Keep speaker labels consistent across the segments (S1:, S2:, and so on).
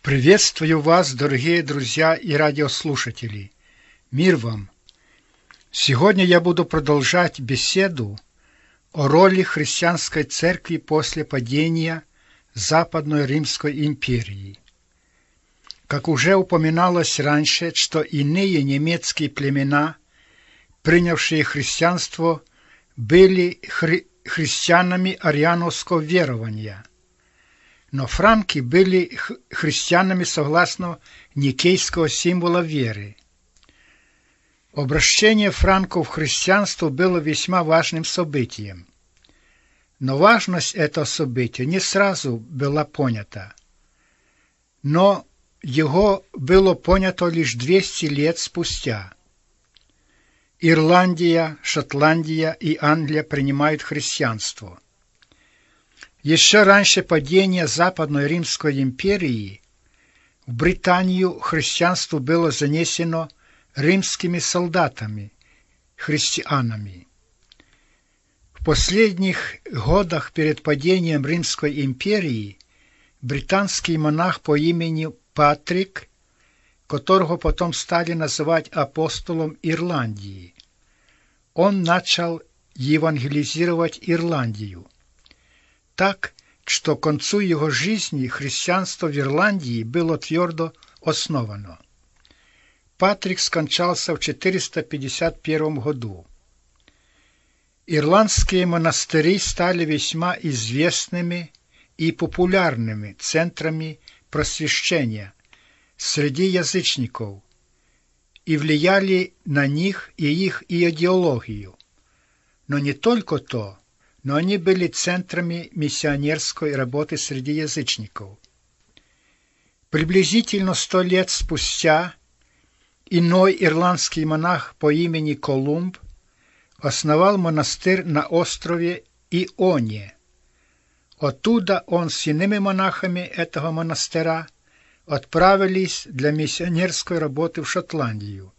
S1: Приветствую вас, дорогие друзья и радиослушатели. Мир вам! Сегодня я буду продолжать беседу о роли христианской церкви после падения Западной Римской империи. Как уже упоминалось раньше, что иные немецкие племена, принявшие христианство, были христианами ариановского верования, но франки были христианами согласно никейского символа веры. Обращение франков в христианство было весьма важным событием. Но важность этого события не сразу была понята. Но его было понято лишь 200 лет спустя. Ирландия, Шотландия и Англия принимают христианство. Еще раньше падения Западной Римской империи в Британию христианство было занесено римскими солдатами, христианами. В последних годах перед падением Римской империи британский монах по имени Патрик, которого потом стали называть апостолом Ирландии, он начал евангелизировать Ирландию. Так, что к концу его жизни христианство в Ирландии было твердо основано. Патрик скончался в 451 году. Ирландские монастыри стали весьма известными и популярными центрами просвещения среди язычников и влияли на них и их идеологию. Но не только то, но они были центрами миссионерской работы среди язычников. Приблизительно 100 лет спустя иной ирландский монах по имени Колумб основал монастырь на острове Ионе. Оттуда он с иными монахами этого монастыря отправились для миссионерской работы в Шотландию.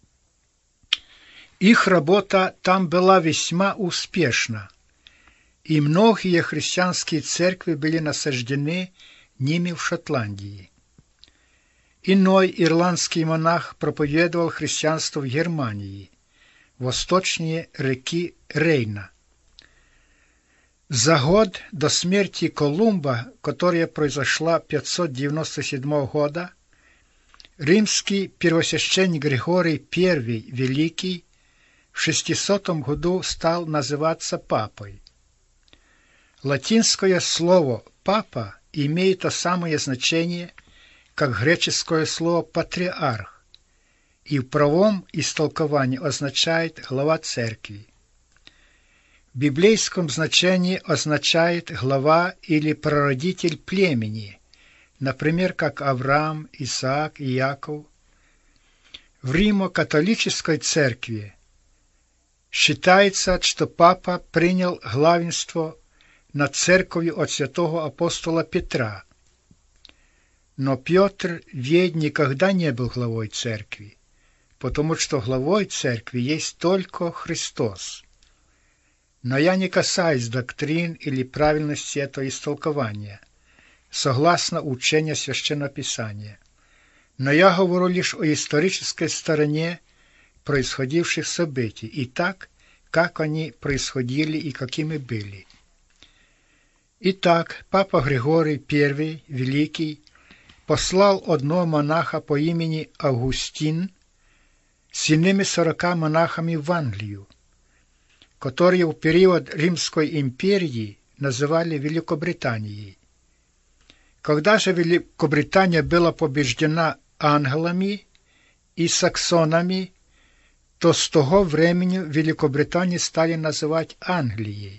S1: Их работа там была весьма успешна, и многие христианские церкви были насаждены ними в Шотландии. Иной ирландский монах проповедовал христианство в Германии, восточнее реки Рейна. За год до смерти Колумба, которая произошла 597 года, римский первосвященник Григорий I Великий в 600 году стал называться папой. Латинское слово «папа» имеет то самое значение, как греческое слово «патриарх», и в правом истолковании означает «глава церкви». В библейском значении означает «глава» или «прародитель племени», например, как Авраам, Исаак и Яков. В Римо-католической церкви считается, что папа принял главенство над церковью от святого апостола Петра. Но Петр ведь никогда не был главой церкви, потому что главой церкви есть только Христос. Но я не касаюсь доктрин или правильности этого истолкования, согласно учению Священного Писания. Но я говорю лишь о исторической стороне происходивших событий и так, как они происходили и какими были. Итак, папа Григорий I Великий послал одного монаха по имени Августин с иными 40 монахами в Англию, которые в период Римской империи называли Великобританией. Когда же Великобритания была побеждена англами и саксонами, то с того времени Великобританию стали называть Англией.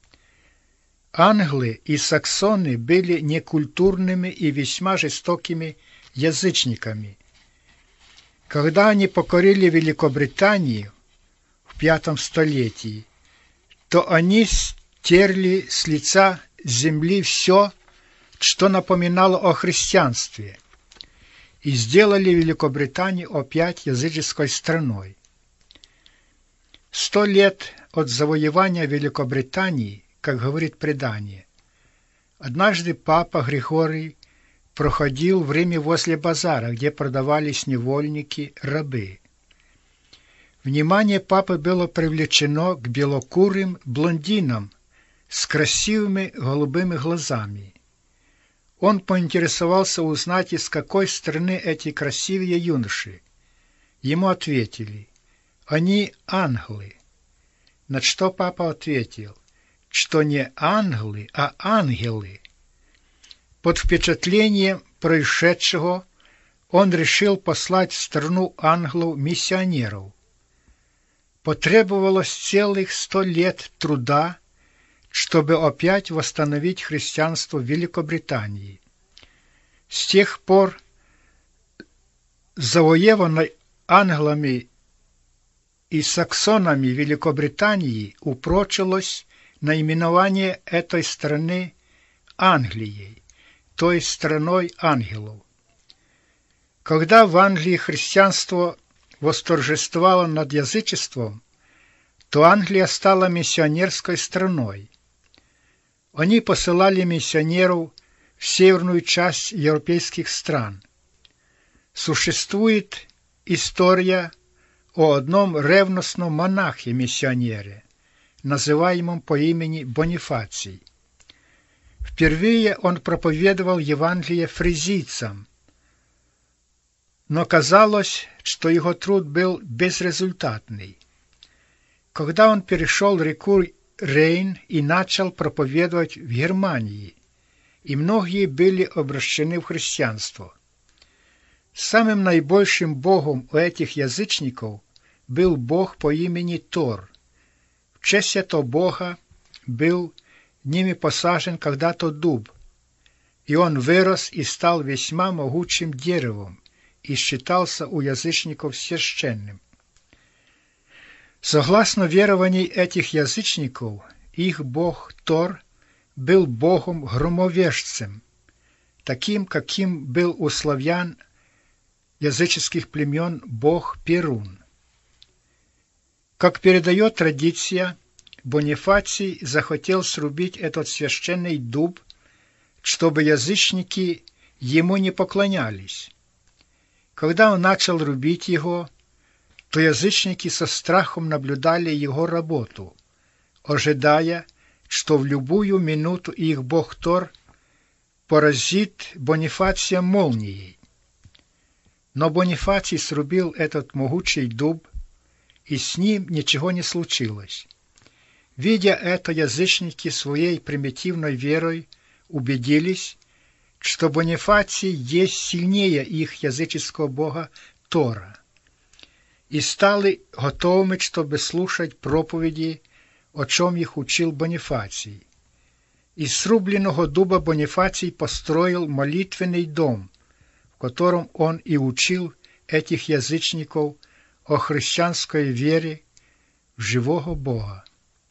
S1: Англы и саксоны были некультурными и весьма жестокими язычниками. Когда они покорили Великобританию в V столетии, то они стерли с лица земли все, что напоминало о христианстве, и сделали Великобританию опять языческой страной. 100 лет от завоевания Великобритании, как говорит предание, однажды папа Григорий проходил в Риме возле базара, где продавались невольники, рабы. Внимание папы было привлечено к белокурым блондинам с красивыми голубыми глазами. Он поинтересовался узнать, из какой страны эти красивые юноши. Ему ответили: они англы. На что папа ответил, что не англы, а ангелы. Под впечатлением происшедшего он решил послать в страну англов миссионеров. Потребовалось целых 100 лет труда, чтобы опять восстановить христианство в Великобритании. С тех пор завоеванной англами и саксонами Великобритании упрочилось наименование этой страны Англией, то есть страной ангелов. Когда в Англии христианство восторжествовало над язычеством, то Англия стала миссионерской страной. Они посылали миссионеров в северную часть европейских стран. Существует история о одном ревностном монахе-миссионере, называемом по имени Бонифаций. Впервые он проповедовал Евангелие фризийцам, но казалось, что его труд был безрезультатный. Когда он перешел реку Рейн и начал проповедовать в Германии, и многие были обращены в христианство. Самым наибольшим богом у этих язычников был бог по имени Тор. В честь этого бога был ними посажен когда-то дуб, и он вырос и стал весьма могучим деревом и считался у язычников священным. Согласно верований этих язычников, их бог Тор был богом-громовержцем, таким, каким был у славян языческих племен бог Перун. Как передает традиция, Бонифаций захотел срубить этот священный дуб, чтобы язычники ему не поклонялись. Когда он начал рубить его, то язычники со страхом наблюдали его работу, ожидая, что в любую минуту их бог Тор поразит Бонифация молнией. Но Бонифаций срубил этот могучий дуб, и с ним ничего не случилось. Видя это, язычники своей примитивной верой убедились, что Бонифаций есть сильнее их языческого бога Тора, и стали готовыми, чтобы слушать проповеди, о чем их учил Бонифаций. Из срубленного дуба Бонифаций построил молитвенный дом, в котором он и учил этих язычников о христианской вере в живого Бога.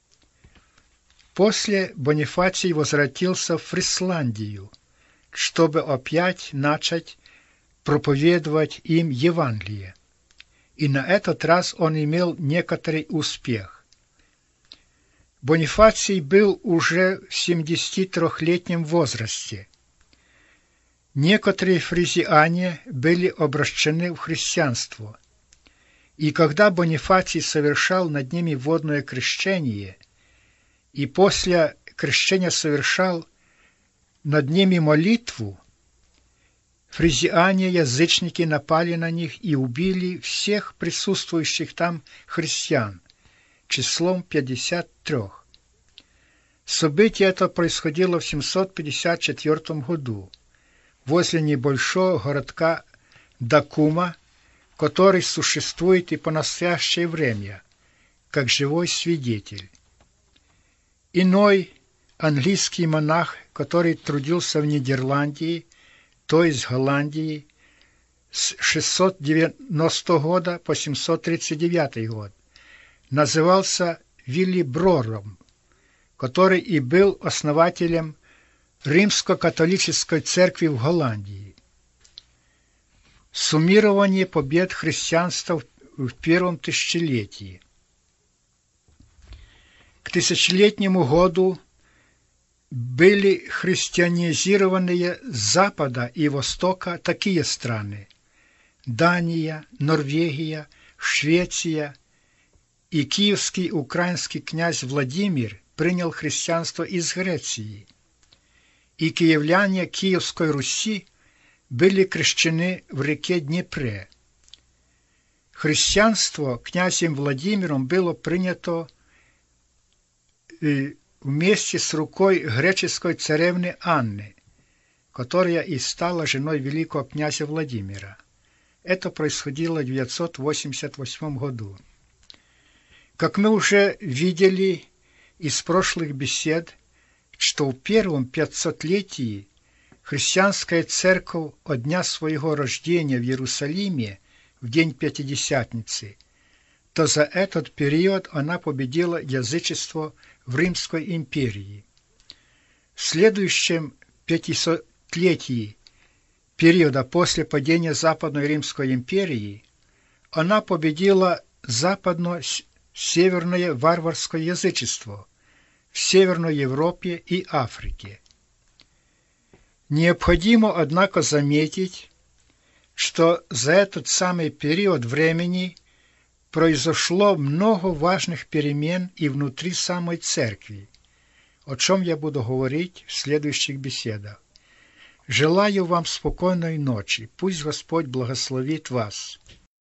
S1: После Бонифаций возвратился в Фрисландию, чтобы опять начать проповедовать им Евангелие. И на этот раз он имел некоторый успех. Бонифаций был уже в 73-летнем возрасте. Некоторые фризиане были обращены в христианство, и когда Бонифаций совершал над ними водное крещение, и после крещения совершал над ними молитву, фризиане-язычники напали на них и убили всех присутствующих там христиан, числом 53. Событие это происходило в 754 году возле небольшого городка Дакума, который существует и по настоящее время, как живой свидетель. Иной английский монах, который трудился в Нидерландии, то есть Голландии, с 690 года по 739 год, назывался Виллиброром, который и был основателем Римско-католической церкви в Голландии. Суммирование побед христианства в первом тысячелетии. К тысячелетнему году были христианизированные с запада и востока такие страны: Дания, Норвегия, Швеция, и киевский украинский князь Владимир принял христианство из Греции, и киевляне Киевской Руси были крещены в реке Днепре. Христианство князем Владимиром было принято вместе с рукой греческой царевны Анны, которая и стала женой великого князя Владимира. Это происходило в 988 году. Как мы уже видели из прошлых бесед, что в первом 500-летии христианская церковь от дня своего рождения в Иерусалиме в день Пятидесятницы, то за этот период она победила язычество в Римской империи. В следующем 500-летии периода после падения Западной Римской империи она победила западно-северное варварское язычество в Северной Европе и Африке. Необходимо, однако, заметить, что за этот самый период времени произошло много важных перемен и внутри самой церкви, о чем я буду говорить в следующих беседах. Желаю вам спокойной ночи. Пусть Господь благословит вас.